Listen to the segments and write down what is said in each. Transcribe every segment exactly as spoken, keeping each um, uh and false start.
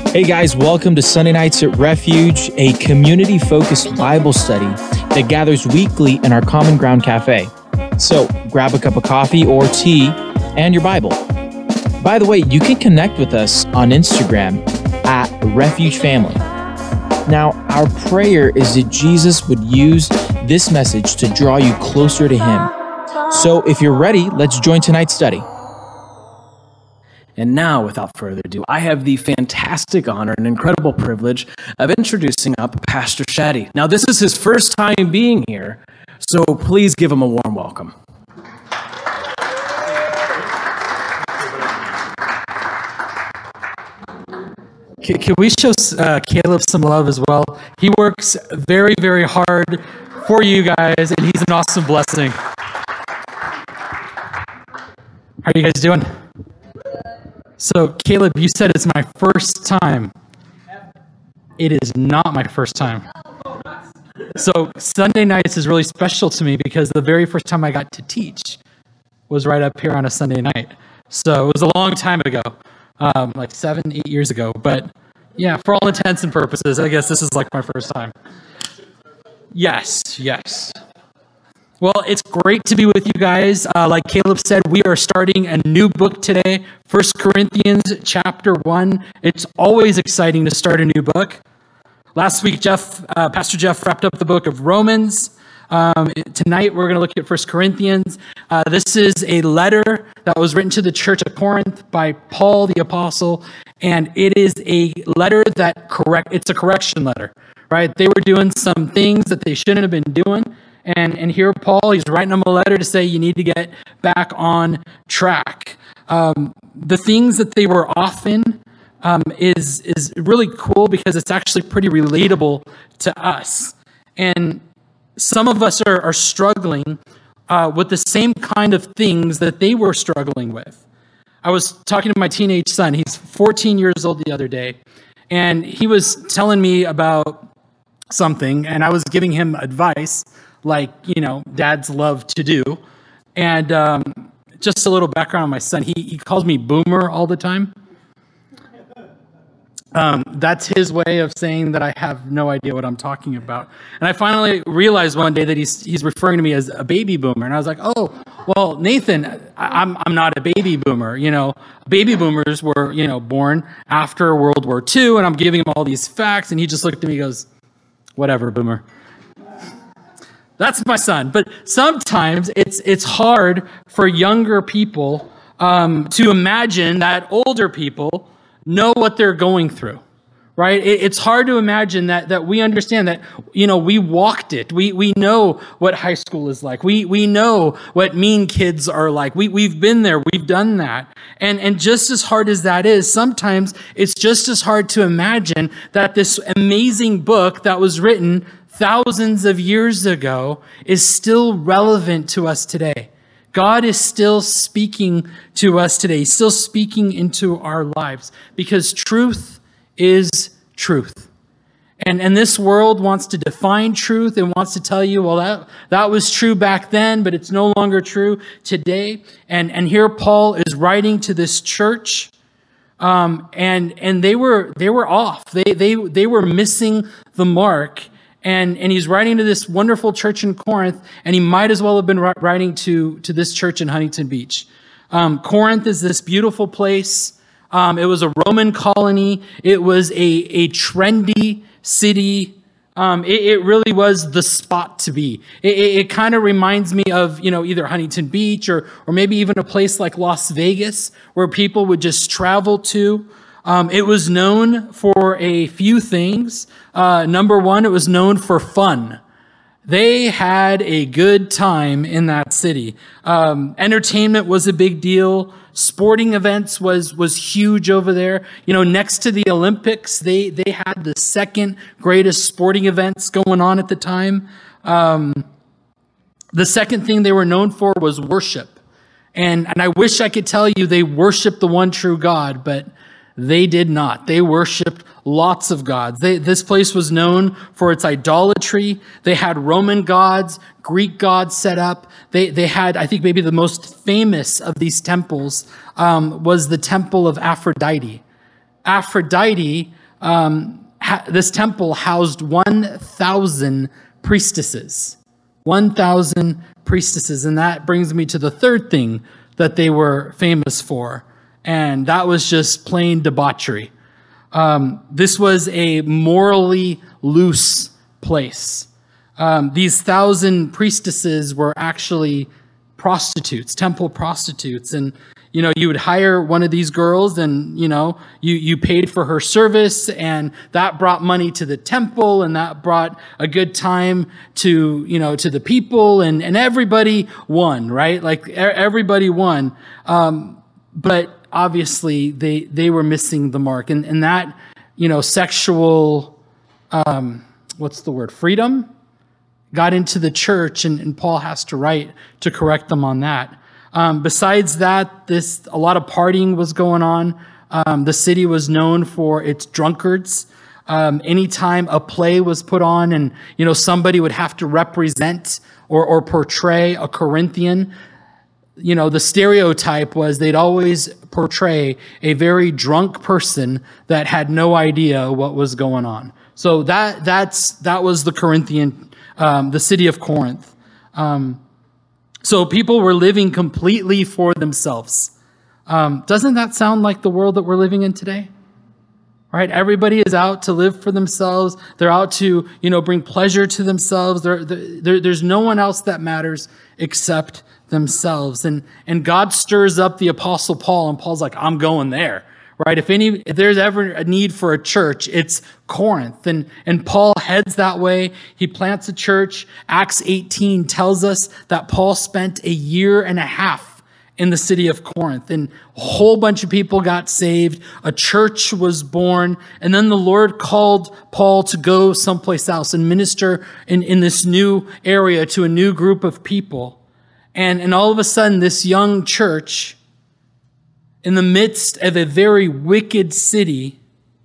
Hey guys, welcome to Sunday Nights at Refuge, a community-focused Bible study that gathers weekly in our Common Ground Cafe. So grab a cup of coffee or tea and your Bible. By the way, you can connect with us on Instagram at Refuge Family. Now, our prayer is that Jesus would use this message to draw you closer to Him. So if you're ready, let's join tonight's study. And now, without further ado, I have the fantastic honor and incredible privilege of introducing up Pastor Shaddy. Now, this is his first time being here, so please give him a warm welcome. Can, can we show uh, Caleb some love as well? He works very, very hard for you guys, and he's an awesome blessing. How are you guys doing? So, Caleb, you said it's my first time. It is not my first time. So, Sunday nights is really special to me because the very first time I got to teach was right up here on a Sunday night. So, it was a long time ago, um, like seven, eight years ago. But, yeah, for all intents and purposes, I guess this is like my first time. Yes, yes. Well, it's great to be with you guys. Uh, like Caleb said, we are starting a new book today, First Corinthians chapter one. It's always exciting to start a new book. Last week, Jeff, uh, Pastor Jeff wrapped up the book of Romans. Um, tonight, we're going to look at First Corinthians. Uh, this is a letter that was written to the church of Corinth by Paul the Apostle, and it is a letter that correct. It's a correction letter, right? They were doing some things that they shouldn't have been doing. And and here Paul, he's writing them a letter to say you need to get back on track. Um, the things that they were off in um, is, is really cool because it's actually pretty relatable to us. And some of us are, are struggling uh, with the same kind of things that they were struggling with. I was talking to my teenage son. He's fourteen years old the other day. And he was telling me about something, and I was giving him advice like, you know, dads love to do. And um, just a little background on my son. He, he calls me boomer all the time. Um, that's his way of saying that I have no idea what I'm talking about. And I finally realized one day that he's he's referring to me as a baby boomer. And I was like, oh, well, Nathan, I, I'm I'm not a baby boomer. You know, baby boomers were, you know, born after World War Two. And I'm giving him all these facts. And he just looked at me and goes, whatever, boomer. That's my son. But sometimes it's it's hard for younger people um, to imagine that older people know what they're going through, right? It, it's hard to imagine that that we understand that, you know, we walked it. We we know what high school is like. We we know what mean kids are like. We we've been there. We've done that. And and just as hard as that is, sometimes it's just as hard to imagine that this amazing book that was written thousands of years ago is still relevant to us today. God is still speaking to us today, He's still speaking into our lives because truth is truth. And, and this world wants to define truth and wants to tell you, well, that, that was true back then, but it's no longer true today. And, and here Paul is writing to this church, um, and, and they were, they were off. They, they, they were missing the mark. And and he's writing to this wonderful church in Corinth, and he might as well have been writing to, to this church in Huntington Beach. Um, Corinth is this beautiful place. Um, it was a Roman colony. It was a, a trendy city. Um, it, it really was the spot to be. It, it, it kind of reminds me of, you know, either Huntington Beach or or maybe even a place like Las Vegas where people would just travel to. Um, it was known for a few things. Uh, number one, it was known for fun. They had a good time in that city. Um, entertainment was a big deal. Sporting events was was huge over there. You know, next to the Olympics, they they had the second greatest sporting events going on at the time. Um, the second thing they were known for was worship. And, and I wish I could tell you they worshiped the one true God, but they did not. They worshiped lots of gods. They, this place was known for its idolatry. They had Roman gods, Greek gods set up. They they had, I think maybe the most famous of these temples um, was the temple of Aphrodite. Aphrodite um, ha- this temple housed one thousand priestesses. one thousand priestesses. And that brings me to the third thing that they were famous for. And that was just plain debauchery. Um, this was a morally loose place. Um, these thousand priestesses were actually prostitutes, temple prostitutes. And, you know, you would hire one of these girls and, you know, you, you paid for her service, and that brought money to the temple, and that brought a good time to, you know, to the people, and, and everybody won, right? Like e- everybody won. Um, but obviously they, they were missing the mark, and, and that, you know, sexual, um, what's the word? Freedom got into the church, and, and Paul has to write to correct them on that. Um, besides that, this a lot of partying was going on. Um, the city was known for its drunkards. Um, anytime a play was put on, and you know somebody would have to represent or, or portray a Corinthian, you know the stereotype was they'd always portray a very drunk person that had no idea what was going on. So that that's that was the Corinthian, um, the city of Corinth. Um, So people were living completely for themselves. Um, doesn't that sound like the world that we're living in today? Right? Everybody is out to live for themselves. They're out to, you know, bring pleasure to themselves. They're, they're, there's no one else that matters except themselves. And, and God stirs up the Apostle Paul, and Paul's like, I'm going there. Right? If any, if there's ever a need for a church, it's Corinth. And, and Paul heads that way. He plants a church. Acts eighteen tells us that Paul spent a year and a half in the city of Corinth, and a whole bunch of people got saved. A church was born. And then the Lord called Paul to go someplace else and minister in, in this new area to a new group of people. And, and all of a sudden, this young church, in the midst of a very wicked city,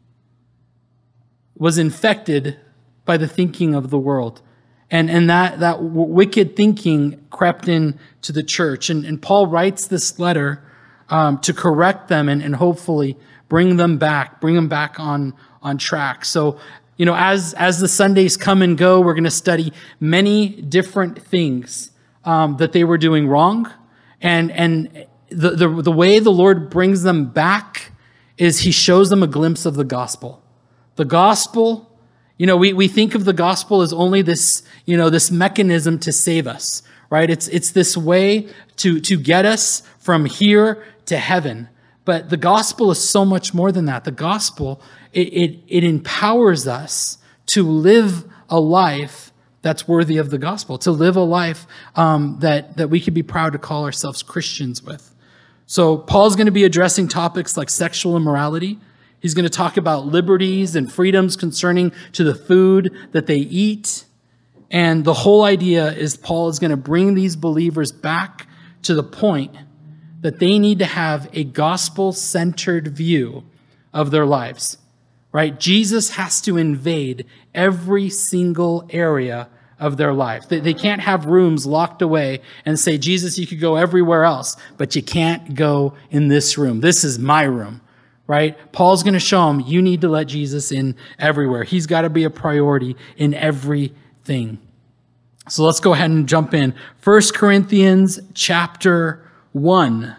was infected by the thinking of the world. And, and that, that w- wicked thinking crept in to the church. And, and Paul writes this letter um, to correct them and, and hopefully bring them back, bring them back on, on track. So, you know, as, as the Sundays come and go, we're going to study many different things um, that they were doing wrong. And, and, The, the the way the Lord brings them back is he shows them a glimpse of the gospel. The gospel, you know, we, we think of the gospel as only this, you know, this mechanism to save us, right? It's it's this way to, to get us from here to heaven. But the gospel is so much more than that. The gospel, it it, it empowers us to live a life that's worthy of the gospel, to live a life um, that, that we could be proud to call ourselves Christians with. So Paul's going to be addressing topics like sexual immorality. He's going to talk about liberties and freedoms concerning to the food that they eat. And the whole idea is Paul is going to bring these believers back to the point that they need to have a gospel-centered view of their lives, right? Jesus has to invade every single area of their life. They, they can't have rooms locked away and say, Jesus, you could go everywhere else, but you can't go in this room. This is my room, right? Paul's going to show them, you need to let Jesus in everywhere. He's got to be a priority in everything. So let's go ahead and jump in. First Corinthians chapter one.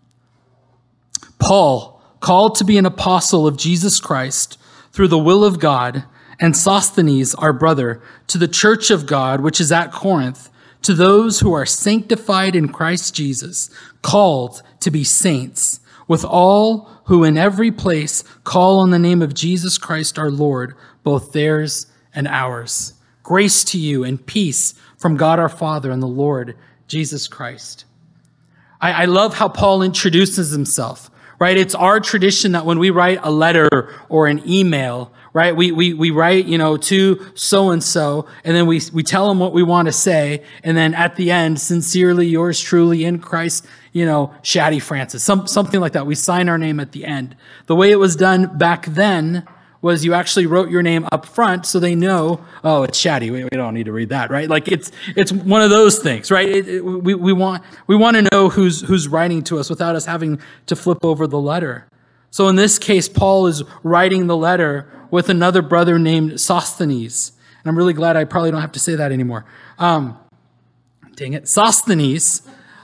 Paul, called to be an apostle of Jesus Christ through the will of God, and Sosthenes, our brother, to the church of God, which is at Corinth, to those who are sanctified in Christ Jesus, called to be saints, with all who in every place call on the name of Jesus Christ our Lord, both theirs and ours. Grace to you and peace from God our Father and the Lord Jesus Christ. I, I love how Paul introduces himself, right? It's our tradition that when we write a letter or an email, right? We, we, we write, you know, to so-and-so, and then we, we tell them what we want to say. And then at the end, sincerely yours truly in Christ, you know, Shaddy Francis, some, something like that. We sign our name at the end. The way it was done back then was you actually wrote your name up front so they know, oh, it's Shaddy. We, we don't need to read that, right? Like it's, it's one of those things, right? It, it, we, we want, we want to know who's, who's writing to us without us having to flip over the letter. So in this case, Paul is writing the letter with another brother named Sosthenes. And I'm really glad I probably don't have to say that anymore. Um, dang it. Sosthenes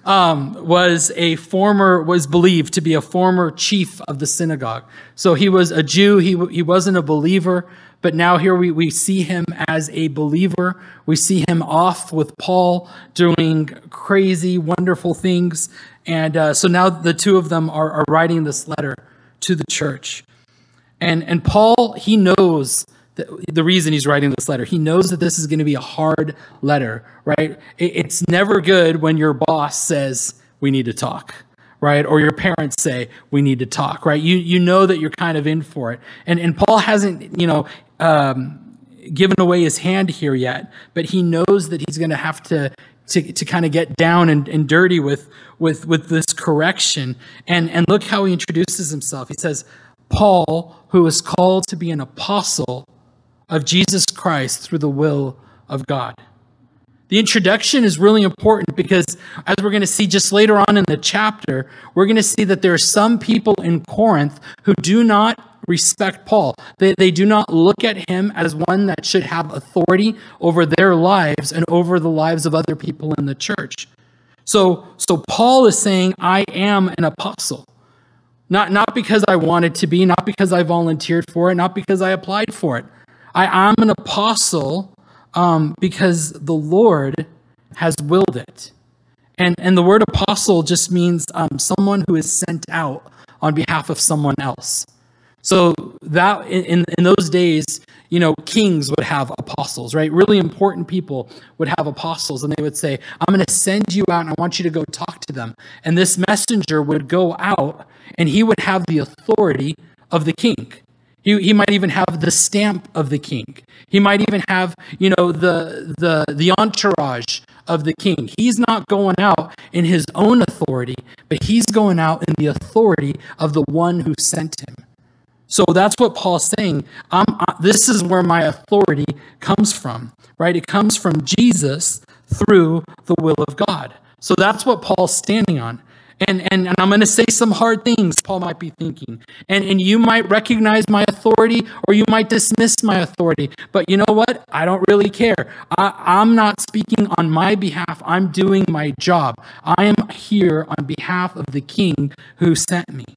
um, was a former, was believed to be a former chief of the synagogue. So he was a Jew. He, he wasn't a believer. But now here we, we see him as a believer. We see him off with Paul doing crazy, wonderful things. And uh, so now the two of them are, are writing this letter to the church. And, and Paul, he knows the, the reason he's writing this letter. He knows that this is going to be a hard letter, right? It, it's never good when your boss says, we need to talk. Right? Or your parents say, we need to talk, right? You you know that you're kind of in for it. And and Paul hasn't, you know, um, given away his hand here yet, but he knows that he's going to have to to to kind of get down and, and dirty with with with this correction. And and look how he introduces himself. He says, Paul, who is called to be an apostle of Jesus Christ through the will of God. The introduction is really important because, as we're going to see just later on in the chapter, we're going to see that there are some people in Corinth who do not respect Paul. They, they do not look at him as one that should have authority over their lives and over the lives of other people in the church. So, so Paul is saying, I am an apostle. Not, not because I wanted to be, not because I volunteered for it, not because I applied for it. I am an apostle Um, because the Lord has willed it. And and the word apostle just means um, someone who is sent out on behalf of someone else. So that in, in those days, you know, kings would have apostles, right? Really important people would have apostles, and they would say, I'm going to send you out and I want you to go talk to them. And this messenger would go out and he would have the authority of the king. He, he might even have the stamp of the king. He might even have, you know, the, the, the entourage of the king. He's not going out in his own authority, but he's going out in the authority of the one who sent him. So that's what Paul's saying. I'm, I, this is where my authority comes from, right? It comes from Jesus through the will of God. So that's what Paul's standing on. And, and, and I'm going to say some hard things, Paul might be thinking. And, and you might recognize my authority or you might dismiss my authority. But you know what? I don't really care. I, I'm not speaking on my behalf. I'm doing my job. I am here on behalf of the King who sent me.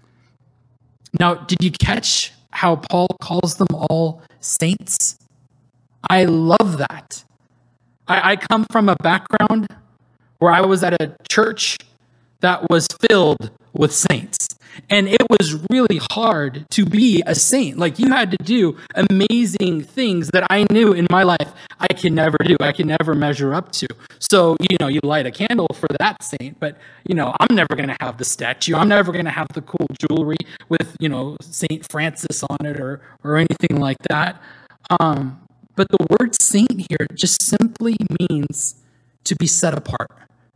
Now, did you catch how Paul calls them all saints? I love that. I, I come from a background where I was at a church that was filled with saints. And it was really hard to be a saint. Like, you had to do amazing things that I knew in my life I can never do. I can never measure up to. So, you know, you light a candle for that saint, but, you know, I'm never going to have the statue. I'm never going to have the cool jewelry with, you know, Saint Francis on it or, or anything like that. Um, but the word saint here just simply means to be set apart.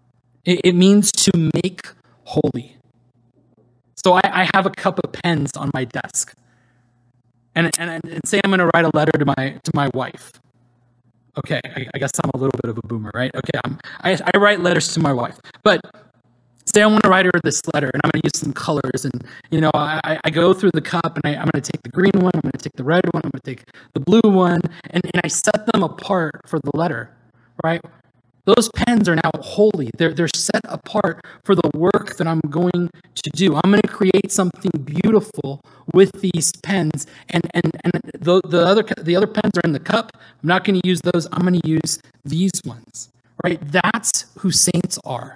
It means to make holy. So I, I have a cup of pens on my desk, and and, and say I'm going to write a letter to my to my wife. Okay, I, I guess I'm a little bit of a boomer, right? Okay, I'm, I I write letters to my wife, but say I want to write her this letter, and I'm going to use some colors, and you know I I go through the cup, and I, I'm going to take the green one, I'm going to take the red one, I'm going to take the blue one, and and I set them apart for the letter, right? Those pens are now holy. They're, they're set apart for the work that I'm going to do. I'm going to create something beautiful with these pens. And, and, and the, the, other, the other pens are in the cup. I'm not going to use those. I'm going to use these ones, right? That's who saints are.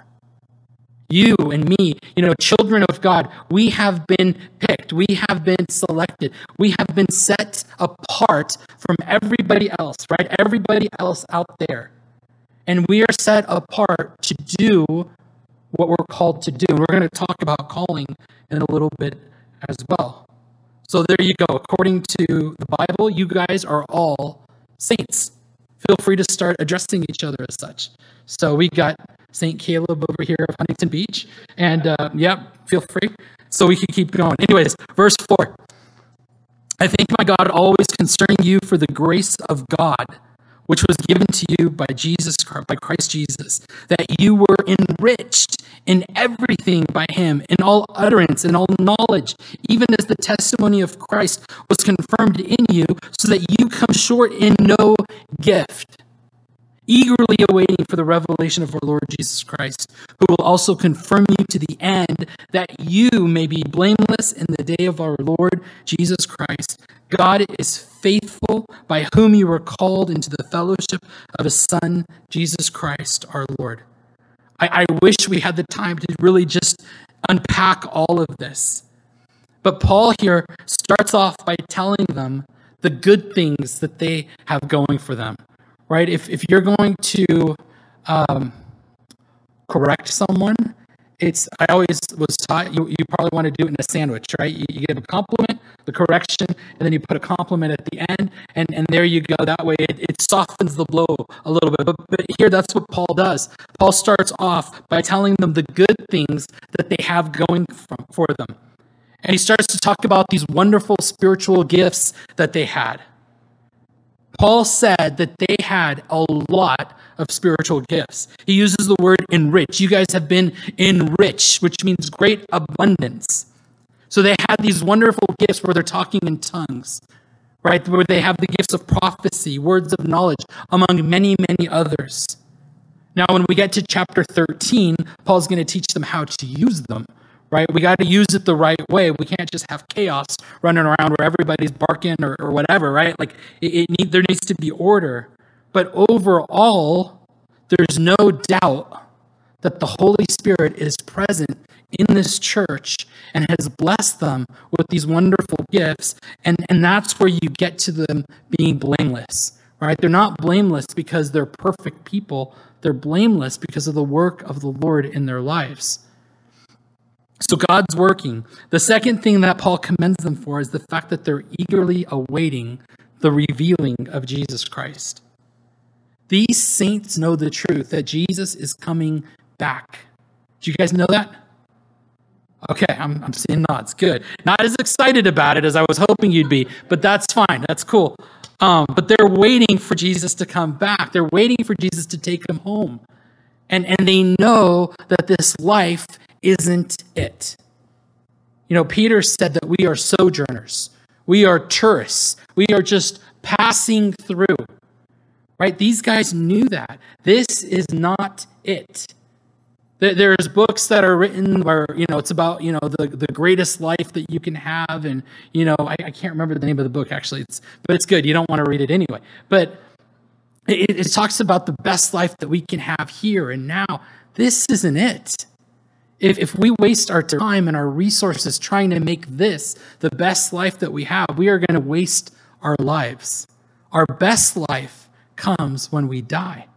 You and me, you know, children of God, we have been picked. We have been selected. We have been set apart from everybody else, right? Everybody else out there. And we are set apart to do what we're called to do. And we're going to talk about calling in a little bit as well. So there you go. According to the Bible, you guys are all saints. Feel free to start addressing each other as such. So we got Saint Caleb over here of Huntington Beach. And uh, yep, feel free. So we can keep going. Anyways, verse four. I thank my God always concerning you for the grace of God, which was given to you by Jesus, by Christ Jesus, that you were enriched in everything by him, in all utterance and all knowledge, even as the testimony of Christ was confirmed in you, so that you come short in no gift, eagerly awaiting for the revelation of our Lord Jesus Christ, who will also confirm you to the end, that you may be blameless in the day of our Lord Jesus Christ. God is faithful, by whom you were called into the fellowship of his Son, Jesus Christ, our Lord. I, I wish we had the time to really just unpack all of this. But Paul here starts off by telling them the good things that they have going for them, right? If, if you're going to um, correct someone, It's, I always was taught, you, you probably want to do it in a sandwich, right? You, you give a compliment, the correction, and then you put a compliment at the end, and, and there you go. That way it, it softens the blow a little bit. But, but here, that's what Paul does. Paul starts off by telling them the good things that they have going from, for them. And he starts to talk about these wonderful spiritual gifts that they had. Paul said that they had a lot of spiritual gifts. He uses the word enrich. You guys have been enriched, which means great abundance. So they had these wonderful gifts where they're talking in tongues, right? Where they have the gifts of prophecy, words of knowledge, among many, many others. Now, when we get to chapter thirteen, Paul's going to teach them how to use them, right? We got to use it the right way. We can't just have chaos running around where everybody's barking or, or whatever, right? Like it, it need, there needs to be order. But overall, there's no doubt that the Holy Spirit is present in this church and has blessed them with these wonderful gifts. And, and that's where you get to them being blameless, right? They're not blameless because they're perfect people. They're blameless because of the work of the Lord in their lives. So God's working. The second thing that Paul commends them for is the fact that they're eagerly awaiting the revealing of Jesus Christ. These saints know the truth that Jesus is coming back. Do you guys know that? Okay, I'm, I'm seeing nods. Good. Not as excited about it as I was hoping you'd be, but that's fine. That's cool. Um, but they're waiting for Jesus to come back. They're waiting for Jesus to take them home. And, and they know that this life isn't it. You know, Peter said that we are sojourners. We are tourists. We are just passing through. Right? These guys knew that. This is not it. There's books that are written where, you know, it's about, you know, the, the greatest life that you can have. And, you know, I, I can't remember the name of the book, actually. It's, but it's good. You don't want to read it anyway. But it, it talks about the best life that we can have here and now. This isn't it. If, if we waste our time and our resources trying to make this the best life that we have, we are going to waste our lives. Our best life comes when we die.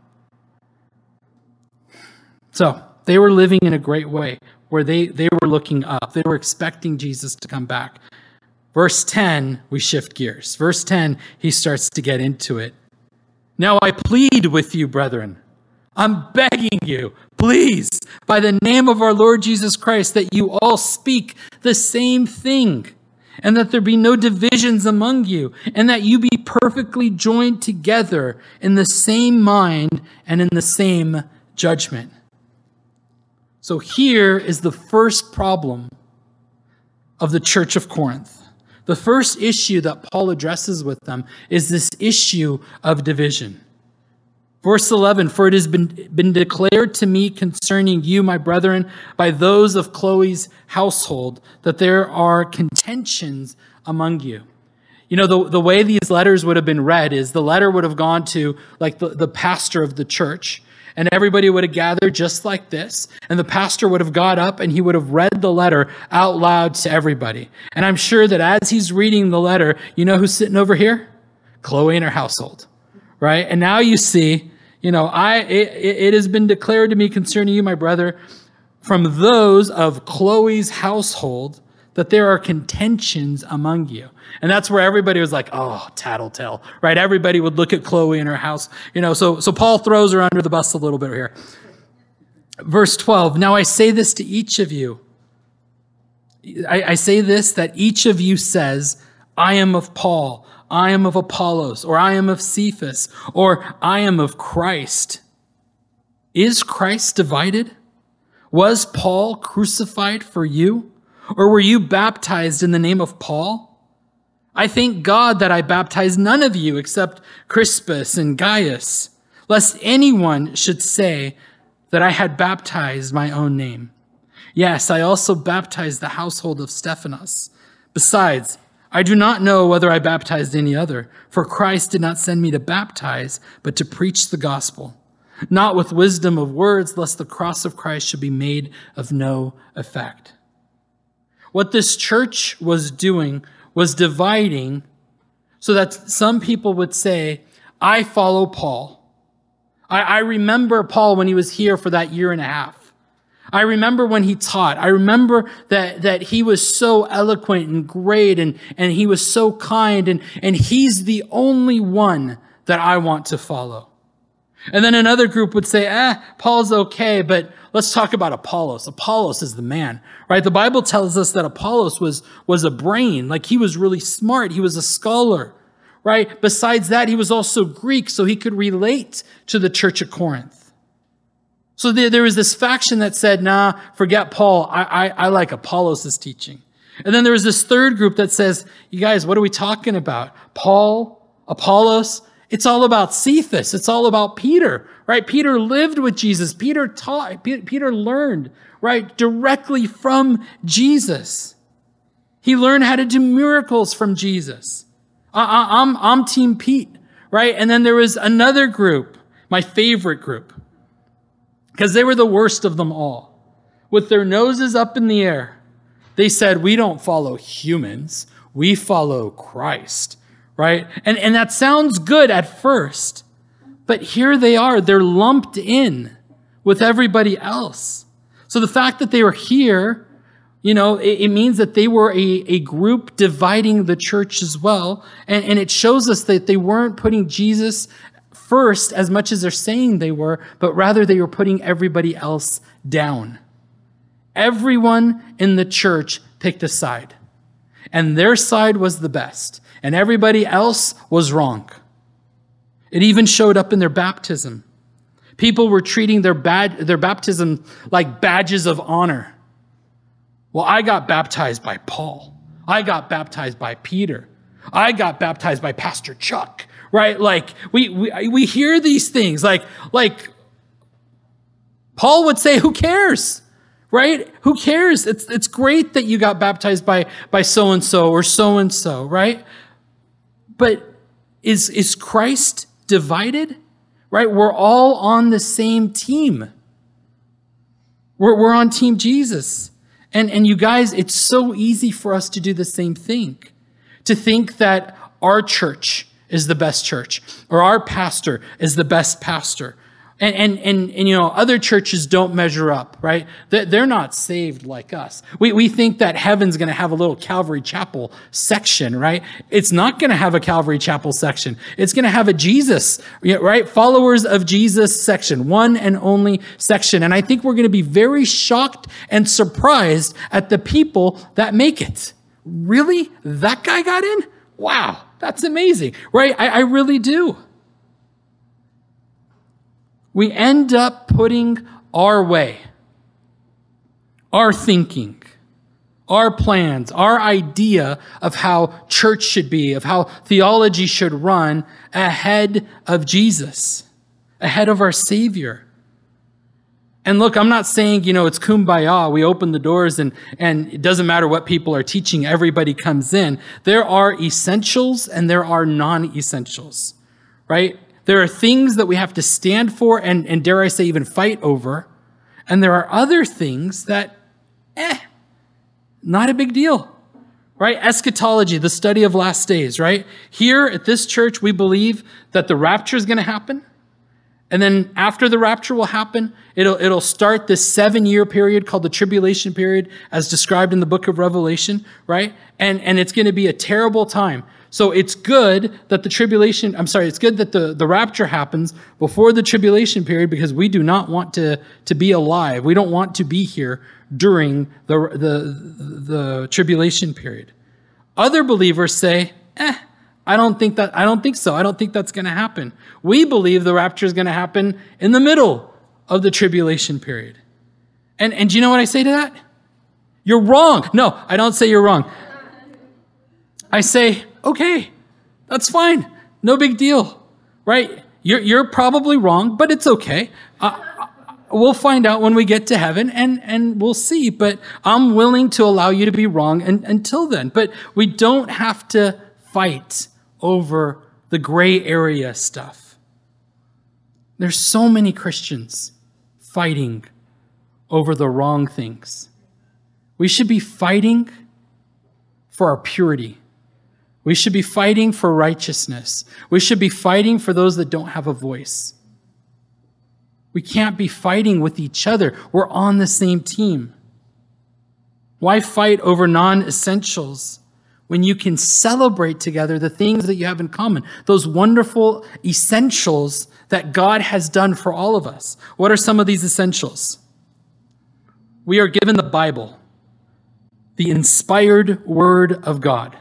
So they were living in a great way where they, they were looking up. They were expecting Jesus to come back. Verse ten, we shift gears. Verse ten, he starts to get into it. Now I plead with you, brethren. I'm begging you, please, by the name of our Lord Jesus Christ, that you all speak the same thing, and that there be no divisions among you, and that you be perfectly joined together in the same mind and in the same judgment. So here is the first problem of the church of Corinth. The first issue that Paul addresses with them is this issue of division. Verse eleven, for it has been, been declared to me concerning you, my brethren, by those of Chloe's household, that there are contentions among you. You know, the, the way these letters would have been read is the letter would have gone to like the, the pastor of the church, and everybody would have gathered just like this, and the pastor would have got up and he would have read the letter out loud to everybody. And I'm sure that as he's reading the letter, you know who's sitting over here? Chloe and her household. Right? And now you see, you know, I it, it has been declared to me concerning you, my brother, from those of Chloe's household, that there are contentions among you. And that's where everybody was like, oh, tattletale, right? Everybody would look at Chloe and her house, you know, so, so Paul throws her under the bus a little bit here. Verse twelve, now I say this to each of you. I, I say this, that each of you says, I am of Paul, I am of Apollos, or I am of Cephas, or I am of Christ. Is Christ divided? Was Paul crucified for you? Or were you baptized in the name of Paul? I thank God that I baptized none of you except Crispus and Gaius, lest anyone should say that I had baptized my own name. Yes, I also baptized the household of Stephanas. Besides, I do not know whether I baptized any other, for Christ did not send me to baptize, but to preach the gospel, not with wisdom of words, lest the cross of Christ should be made of no effect. What this church was doing was dividing so that some people would say, I follow Paul. I, I remember Paul when he was here for that year and a half. I remember when he taught. I remember that, that he was so eloquent and great and, and he was so kind and, and he's the only one that I want to follow. And then another group would say, eh, Paul's okay, but let's talk about Apollos. Apollos is the man, right? The Bible tells us that Apollos was, was a brain, like he was really smart. He was a scholar, right? Besides that, he was also Greek, so he could relate to the church of Corinth. So there, there was this faction that said, nah, forget Paul. I, I, I like Apollos' teaching. And then there was this third group that says, you guys, what are we talking about? Paul, Apollos? It's all about Cephas. It's all about Peter, right? Peter lived with Jesus. Peter taught, Peter learned, right, directly from Jesus. He learned how to do miracles from Jesus. I, I'm, I'm Team Pete, right? And then there was another group, my favorite group, because they were the worst of them all. With their noses up in the air, they said, we don't follow humans. We follow Christ. Right? And, and that sounds good at first, but here they are. They're lumped in with everybody else. So the fact that they were here, you know, it, it means that they were a, a group dividing the church as well. And, and it shows us that they weren't putting Jesus first as much as they're saying they were, but rather they were putting everybody else down. Everyone in the church picked a side, and their side was the best. And everybody else was wrong. It even showed up in their baptism. People were treating their bad, their baptism like badges of honor. Well, I got baptized by Paul. I got baptized by Peter. I got baptized by Pastor Chuck, right? Like we, we, we hear these things like, like Paul would say, who cares? Right? Who cares? It's, it's great that you got baptized by, by so-and-so or so-and-so, right? But is, is Christ divided? Right? We're all on the same team. We're, we're on Team Jesus. And, and you guys, it's so easy for us to do the same thing. To think that our church is the best church, or our pastor is the best pastor. And, and, and, and, you know, other churches don't measure up, right? They're not saved like us. We, we think that heaven's going to have a little Calvary Chapel section, right? It's not going to have a Calvary Chapel section. It's going to have a Jesus, right? Followers of Jesus section, one and only section. And I think we're going to be very shocked and surprised at the people that make it. Really? That guy got in? Wow. That's amazing, right? I, I really do. We end up putting our way, our thinking, our plans, our idea of how church should be, of how theology should run ahead of Jesus, ahead of our Savior. And look, I'm not saying, you know, it's kumbaya. We open the doors and, and it doesn't matter what people are teaching. Everybody comes in. There are essentials and there are non-essentials, right? There are things that we have to stand for and, and dare I say, even fight over. And there are other things that, eh, not a big deal, right? Eschatology, the study of last days, right? Here at this church, we believe that the rapture is going to happen. And then after the rapture will happen, it'll, it'll start this seven-year period called the tribulation period, as described in the book of Revelation, right? And, and it's going to be a terrible time. So it's good that the tribulation, I'm sorry, it's good that the, the rapture happens before the tribulation period, because we do not want to, to be alive. We don't want to be here during the, the, the tribulation period. Other believers say, eh, I don't think that, I don't think so. I don't think that's going to happen. We believe the rapture is going to happen in the middle of the tribulation period. And, and do you know what I say to that? You're wrong. No, I don't say you're wrong. I say, okay, that's fine. No big deal, right? You're, you're probably wrong, but it's okay. Uh, we'll find out when we get to heaven, and, and we'll see. But I'm willing to allow you to be wrong and, until then. But we don't have to fight over the gray area stuff. There's so many Christians fighting over the wrong things. We should be fighting for our purity. We should be fighting for righteousness. We should be fighting for those that don't have a voice. We can't be fighting with each other. We're on the same team. Why fight over non-essentials when you can celebrate together the things that you have in common? Those wonderful essentials that God has done for all of us. What are some of these essentials? We are given the Bible, the inspired word of God.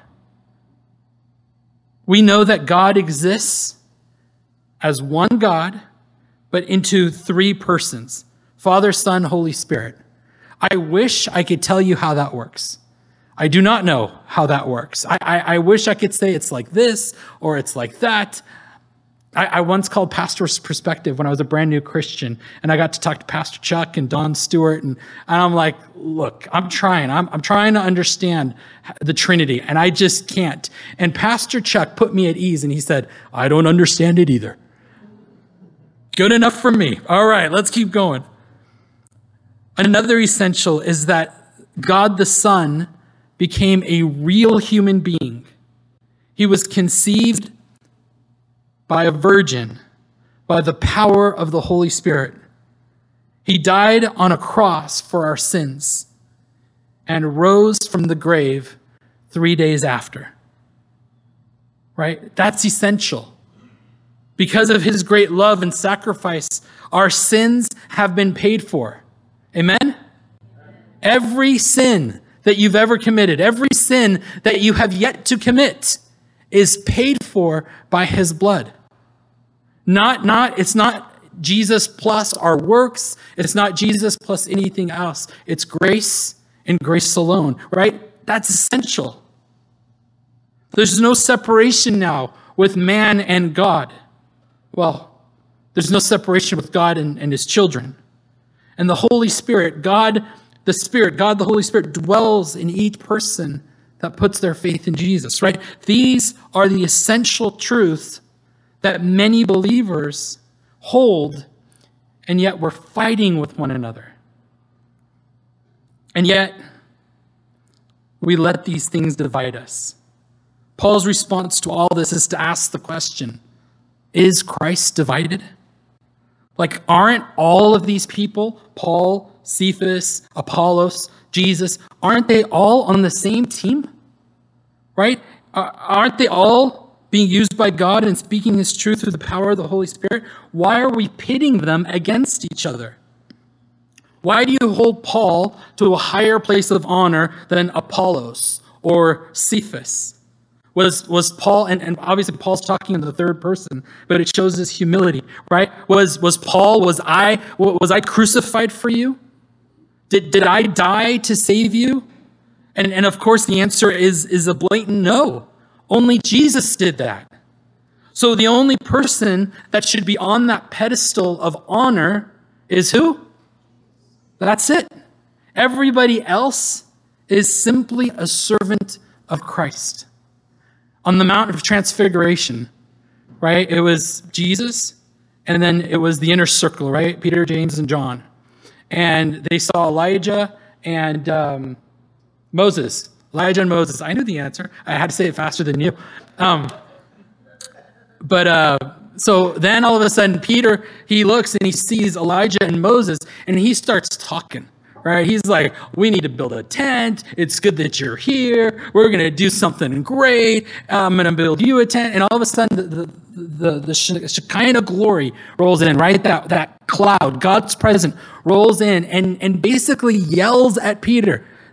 We know that God exists as one God, but into three persons: Father, Son, Holy Spirit. I wish I could tell you how that works. I do not know how that works. I, I, I wish I could say it's like this or it's like that. I, I once called Pastor's Perspective when I was a brand new Christian, and I got to talk to Pastor Chuck and Don Stewart, and, and I'm like, look, I'm trying. I'm, I'm trying to understand the Trinity, and I just can't. And Pastor Chuck put me at ease, and he said, I don't understand it either. Good enough for me. All right, let's keep going. Another essential is that God the Son became a real human being. He was conceived by a virgin, by the power of the Holy Spirit. He died on a cross for our sins and rose from the grave three days after. Right? That's essential. Because of his great love and sacrifice, our sins have been paid for. Amen? Every sin that you've ever committed, every sin that you have yet to commit, is paid for by his blood. Not, not, it's not Jesus plus our works. It's not Jesus plus anything else. It's grace and grace alone, right? That's essential. There's no separation now with man and God. Well, there's no separation with God and, and his children. And the Holy Spirit, God, the Spirit, God, the Holy Spirit dwells in each person that puts their faith in Jesus, right? These are the essential truths that many believers hold, and yet we're fighting with one another. And yet, we let these things divide us. Paul's response to all this is to ask the question, is Christ divided? Like, aren't all of these people, Paul, Cephas, Apollos, Jesus, aren't they all on the same team? Right? Aren't they all being used by God and speaking his truth through the power of the Holy Spirit? Why are we pitting them against each other? Why do you hold Paul to a higher place of honor than Apollos or Cephas? Was, was Paul, and, and obviously Paul's talking in the third person, but it shows his humility, right? Was, was Paul, was I, was I crucified for you? Did, did I die to save you? And, and of course the answer is, is a blatant no. Only Jesus did that. So the only person that should be on that pedestal of honor is who? That's it. Everybody else is simply a servant of Christ. On the Mount of Transfiguration, right? It was Jesus, and then it was the inner circle, right? Peter, James, and John. And they saw Elijah and um, Moses. Elijah and Moses. I knew the answer. I had to say it faster than you. Um, but uh, so then all of a sudden, Peter, he looks and he sees Elijah and Moses, and he starts talking. Right? He's like, we need to build a tent. It's good that you're here. We're going to do something great. I'm going to build you a tent. And all of a sudden, the, the, the, the Shekinah glory rolls in, right? That, that cloud, God's presence rolls in and, and basically yells at Peter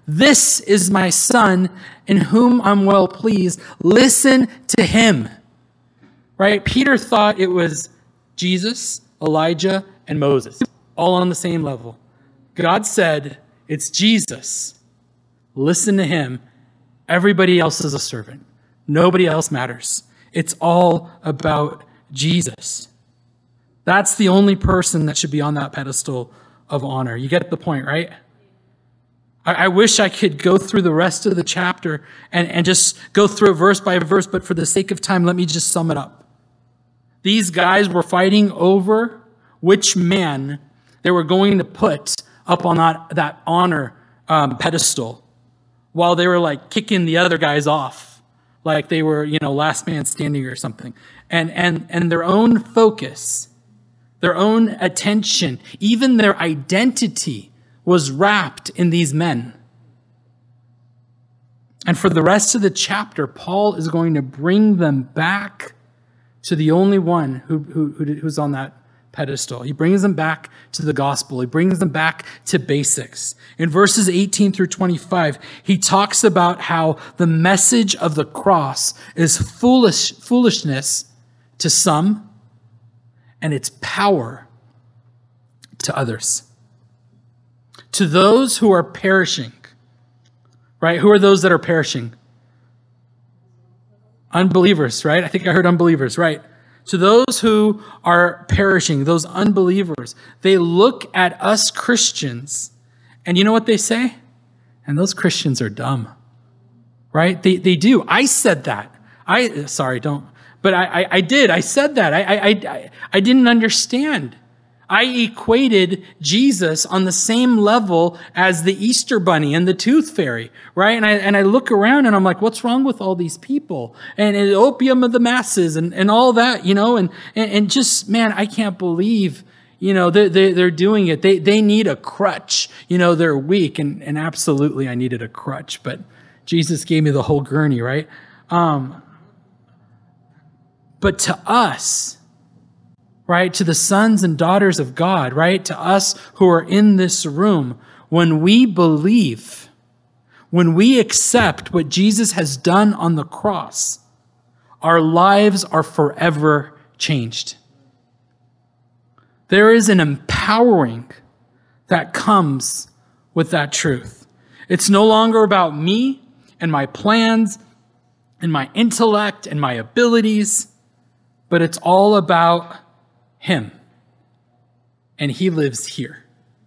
This is my son in whom I'm well pleased. Listen to him. Right? Peter thought it was Jesus, Elijah, and Moses, all on the same level. God said, it's Jesus. Listen to him. Everybody else is a servant. Nobody else matters. It's all about Jesus. That's the only person that should be on that pedestal of honor. You get the point, right? I, I wish I could go through the rest of the chapter and, and just go through it verse by verse, but for the sake of time, let me just sum it up. These guys were fighting over which man they were going to put up on that, that honor um, pedestal while they were like kicking the other guys off, like they were, you know, last man standing or something. And, and, and their own focus, their own attention, even their identity was wrapped in these men. And for the rest of the chapter, Paul is going to bring them back to the only one who, who, who's on that pedestal. He brings them back to the gospel. He brings them back to basics. In verses eighteen through twenty-five, he talks about how the message of the cross is foolish, foolishness to some, and its power to others. To those who are perishing, right? Who are those that are perishing? Unbelievers, right? I think I heard unbelievers, right? To those who are perishing, those unbelievers, they look at us Christians, and you know what they say? And those Christians are dumb, right? They they do. I said that. I sorry, don't. But I I, I did. I said that. I I I I didn't understand. I equated Jesus on the same level as the Easter Bunny and the Tooth Fairy, right? And I and I look around and I'm like, what's wrong with all these people? And, and opium of the masses and, and all that, you know? And, and and just, man, I can't believe, you know, they, they, they're doing it. They they need a crutch. You know, they're weak. And, and absolutely, I needed a crutch. But Jesus gave me the whole gurney, right? Um, but to us, right, to the sons and daughters of God, right, to us who are in this room, when we believe, when we accept what Jesus has done on the cross, our lives are forever changed. There is an empowering that comes with that truth. It's no longer about me and my plans and my intellect and my abilities, but it's all about him. And he lives here.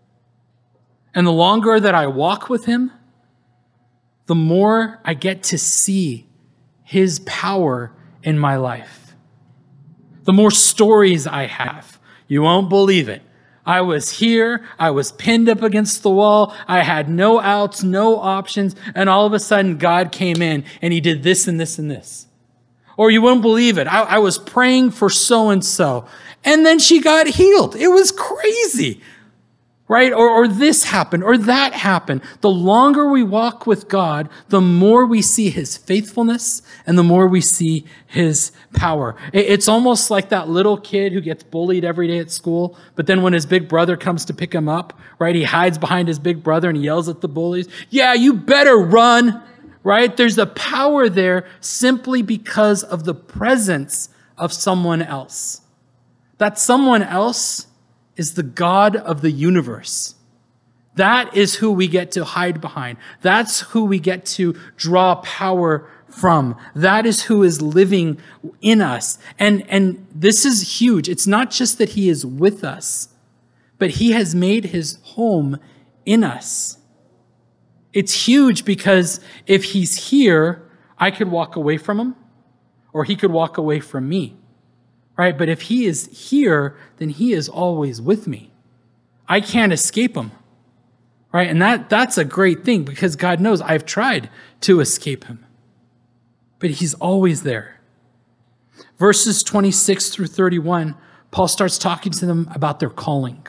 And the longer that I walk with him, the more I get to see his power in my life. The more stories I have. You won't believe it. I was here. I was pinned up against the wall. I had no outs, no options. And all of a sudden, God came in and he did this and this and this. Or you wouldn't believe it. I, I was praying for so-and-so. And then she got healed. It was crazy, right? Or, or this happened, or that happened. The longer we walk with God, the more we see his faithfulness and the more we see his power. It's almost like that little kid who gets bullied every day at school, but then when his big brother comes to pick him up, right, he hides behind his big brother and he yells at the bullies, yeah, you better run, right? There's a power there simply because of the presence of someone else. That someone else is the God of the universe. That is who we get to hide behind. That's who we get to draw power from. That is who is living in us. And, and this is huge. It's not just that he is with us, but he has made his home in us. It's huge because if he's here, I could walk away from him, or he could walk away from me. Right? But if he is here, then he is always with me. I can't escape him. Right? And that, that's a great thing because God knows I've tried to escape him. But he's always there. Verses twenty-six through thirty-one, Paul starts talking to them about their calling.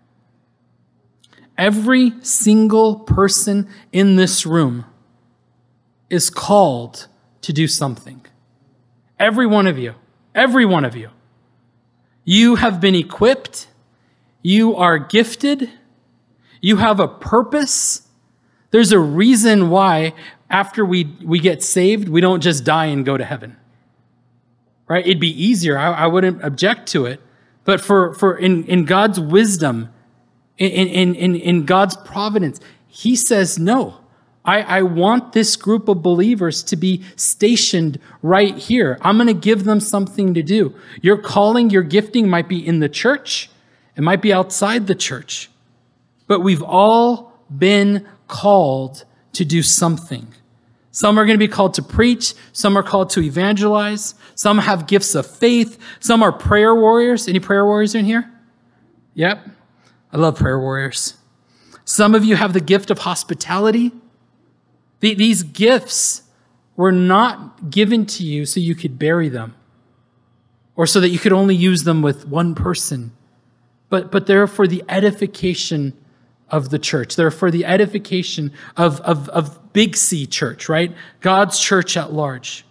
Every single person in this room is called to do something. Every one of you. Every one of you. You have been equipped. You are gifted. You have a purpose There's a reason why after we, we get saved, we don't just die and go to heaven. Right? It'd be easier. I, I wouldn't object to it. But for, for in, in God's wisdom, in, in, in, in God's providence, he says, no, I, I want this group of believers to be stationed right here. I'm going to give them something to do. Your calling, your gifting might be in the church. It might be outside the church. But we've all been called to do something. Some are going to be called to preach. Some are called to evangelize. Some have gifts of faith. Some are prayer warriors. Any prayer warriors in here? Yep. I love prayer warriors. Some of you have the gift of hospitality. These gifts were not given to you so you could bury them or so that you could only use them with one person, but, but they're for the edification of the church. They're for the edification of, of, of Big C Church, right? God's church at large.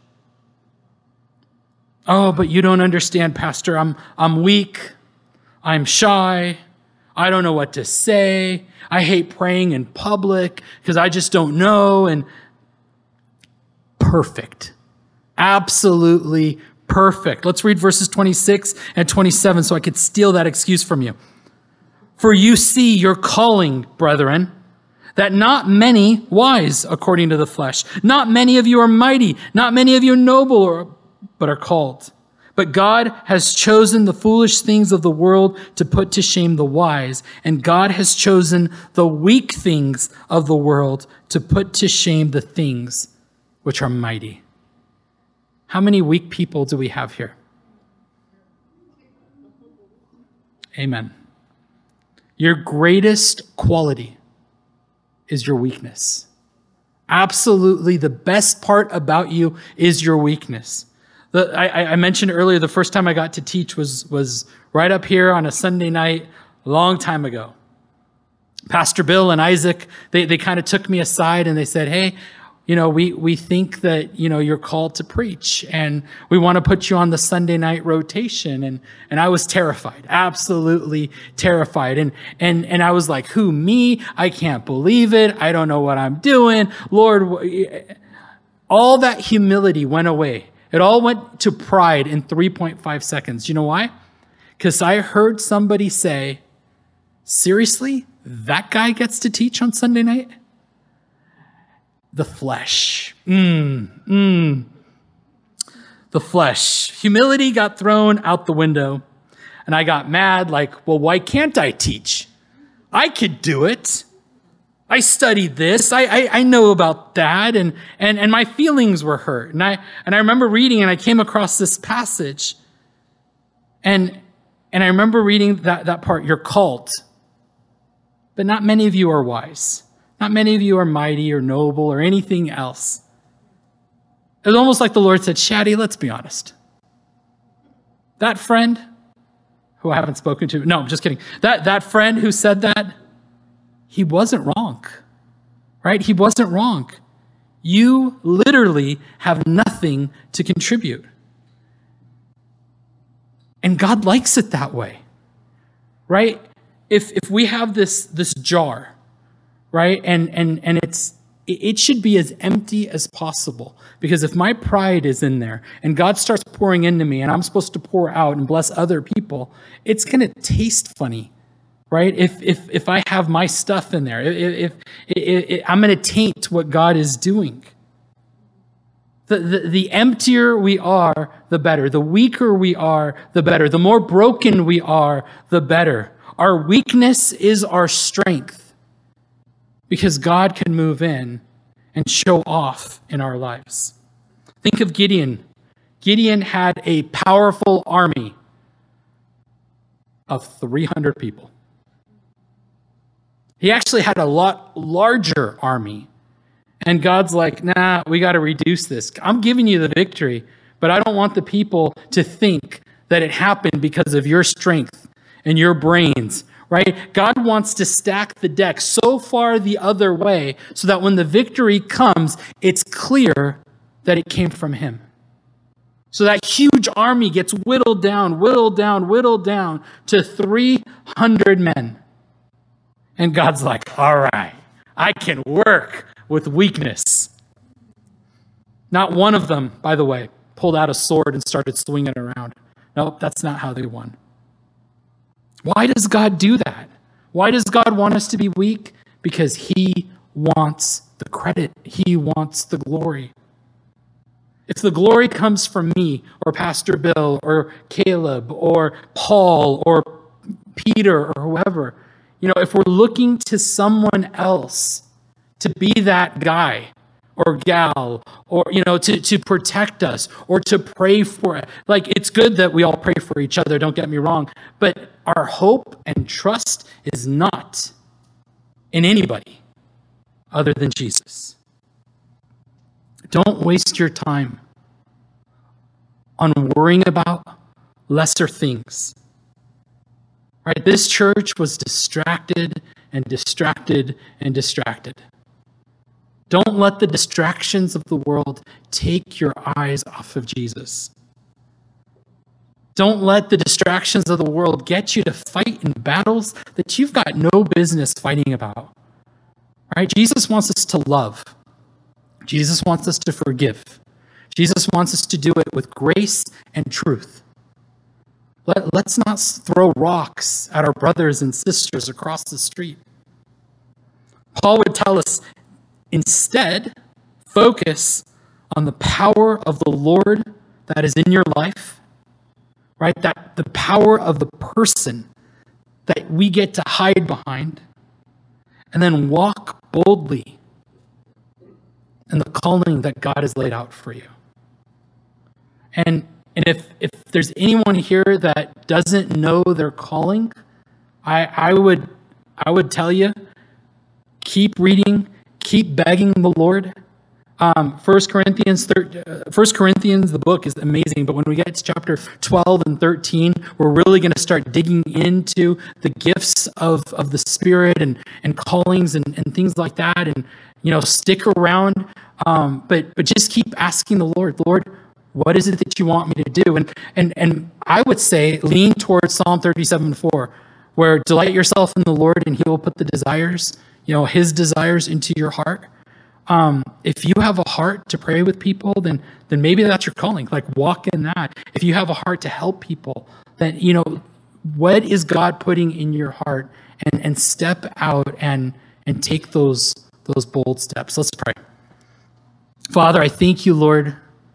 Oh, but you don't understand, Pastor. I'm, I'm weak. I'm shy. I don't know what to say. I hate praying in public because I just don't know. And perfect. Absolutely perfect. Let's read verses twenty-six and twenty-seven so I could steal that excuse from you. For you see your calling, brethren, that not many wise according to the flesh, not many of you are mighty, not many of you are noble, or, but are called. But God has chosen the foolish things of the world to put to shame the wise, and God has chosen the weak things of the world to put to shame the things which are mighty. How many weak people do we have here? Amen. Your greatest quality is your weakness. Absolutely, the best part about you is your weakness. The, I, I mentioned earlier, the first time I got to teach was, was right up here on a Sunday night, a long time ago. Pastor Bill and Isaac, they, they kind of took me aside and they said, hey, you know, we, we think that, you know, you're called to preach and we want to put you on the Sunday night rotation. And, and I was terrified, absolutely terrified. And, and, and I was like, who, me? I can't believe it. I don't know what I'm doing. Lord, all that humility went away. It all went to pride in three point five seconds. You know why? Because I heard somebody say, seriously, that guy gets to teach on Sunday night? The flesh. Mm, mm. The flesh. Humility got thrown out the window. And I got mad, like, well, why can't I teach? I could do it. I studied this. I, I, I know about that. And, and, and my feelings were hurt. And I, and I remember reading and I came across this passage. And, and I remember reading that, that part, you're called. But not many of you are wise. Not many of you are mighty or noble or anything else. It was almost like the Lord said, Shaddy, let's be honest. That friend who I haven't spoken to, no, I'm just kidding. That, that friend who said that, he wasn't wrong, right? He wasn't wrong. You literally have nothing to contribute. And God likes it that way, right? If, if we have this, this jar, right? And, and, and it's, it should be as empty as possible. Because if my pride is in there and God starts pouring into me and I'm supposed to pour out and bless other people, it's going to taste funny, right? If, if, if I have my stuff in there, if, if, if, if I'm going to taint what God is doing. The, the, the emptier we are, the better. The weaker we are, the better. The more broken we are, the better. Our weakness is our strength. Because God can move in and show off in our lives. Think of Gideon. Gideon had a powerful army of three hundred people. He actually had a lot larger army. And God's like, nah, we got to reduce this. I'm giving you the victory, but I don't want the people to think that it happened because of your strength and your brains. Right? God wants to stack the deck so far the other way so that when the victory comes, it's clear that it came from him. So that huge army gets whittled down, whittled down, whittled down to three hundred men. And God's like, all right, I can work with weakness. Not one of them, by the way, pulled out a sword and started swinging around. Nope, that's not how they won. Why does God do that? Why does God want us to be weak? Because he wants the credit. He wants the glory. If the glory comes from me or Pastor Bill or Caleb or Paul or Peter or whoever, you know, if we're looking to someone else to be that guy or gal or, you know, to, to protect us or to pray for it, like, it's good that we all pray for each other, don't get me wrong, but our hope and trust is not in anybody other than Jesus. Don't waste your time on worrying about lesser things. Right? This church was distracted and distracted and distracted. Don't let the distractions of the world take your eyes off of Jesus. Don't let the distractions of the world get you to fight in battles that you've got no business fighting about. Right? Jesus wants us to love. Jesus wants us to forgive. Jesus wants us to do it with grace and truth. Let, let's not throw rocks at our brothers and sisters across the street. Paul would tell us, instead, focus on the power of the Lord that is in your life, right? That the power of the person that we get to hide behind, and then walk boldly in the calling that God has laid out for you. And And if, if there's anyone here that doesn't know their calling, I, I would I would tell you, keep reading, keep begging the Lord. Um, First Corinthians, First Corinthians, the book is amazing, but when we get to chapter twelve and thirteen, we're really going to start digging into the gifts of, of the Spirit and, and callings and, and things like that. And, you know, stick around, um, but but just keep asking the Lord, Lord, what is it that you want me to do? And and and I would say lean towards Psalm thirty-seven four, where delight yourself in the Lord and he will put the desires, you know, his desires into your heart. Um, if you have a heart to pray with people, then then maybe that's your calling. Like, walk in that. If you have a heart to help people, then, you know, what is God putting in your heart? And and step out and and take those those bold steps. Let's pray. Father, I thank you, Lord,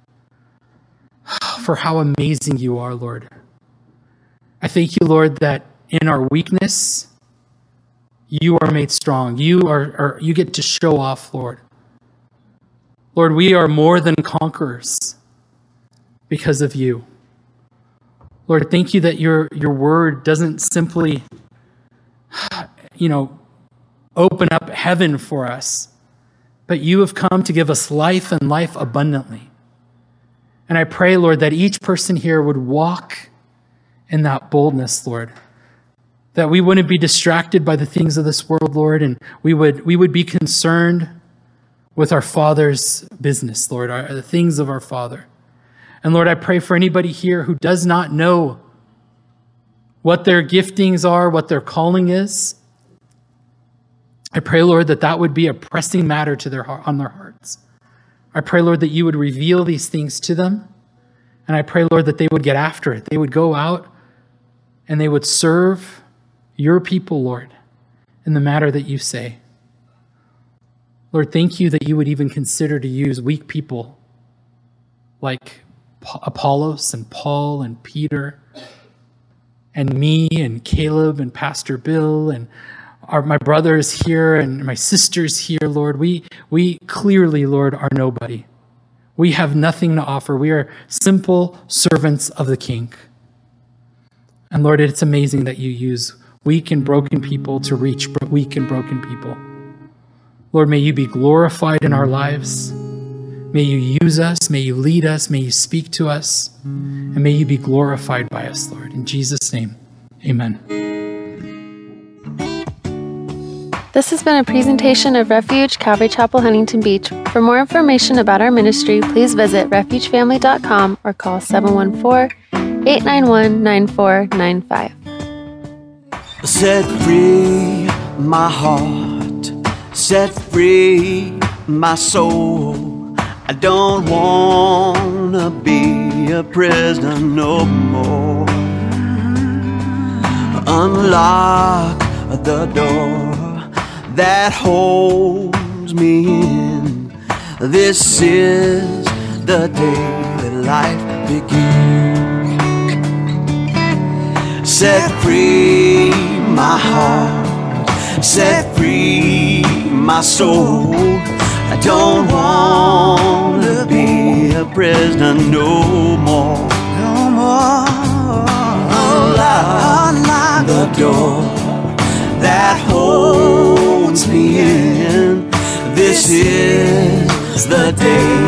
for how amazing you are, Lord. I thank you, Lord, that in our weakness, you are made strong. You are, are you get to show off, Lord. Lord, we are more than conquerors because of you. Lord, thank you that your, your word doesn't simply, you know, open up heaven for us, but you have come to give us life and life abundantly. And I pray, Lord, that each person here would walk in that boldness, Lord. That we wouldn't be distracted by the things of this world, Lord, and we would we would be concerned with our Father's business, Lord, our, the things of our Father. And Lord, I pray for anybody here who does not know what their giftings are, what their calling is. I pray, Lord, that that would be a pressing matter to their on their hearts. I pray, Lord, that you would reveal these things to them. And I pray, Lord, that they would get after it. They would go out and they would serve your people, Lord, in the matter that you say. Lord, thank you that you would even consider to use weak people like Apollos and Paul and Peter and me and Caleb and Pastor Bill and our, my brothers here and my sisters here, Lord. We, we clearly, Lord, are nobody. We have nothing to offer. We are simple servants of the King. And Lord, it's amazing that you use weak and broken people to reach weak and broken people. Lord, may you be glorified in our lives. May you use us. May you lead us. May you speak to us. And may you be glorified by us, Lord. In Jesus' name, amen. This has been a presentation of Refuge Calvary Chapel, Huntington Beach. For more information about our ministry, please visit refuge family dot com or call seven one four, eight nine one, nine four nine five. Set free my heart, Set free my soul. I don't wanna be a prisoner no more. Unlock the door that holds me in. This is the day that life begins. Set free my heart, set free my soul. I don't wanna be a prisoner no more. No more. Unlock, unlock the door that holds me in. This is the day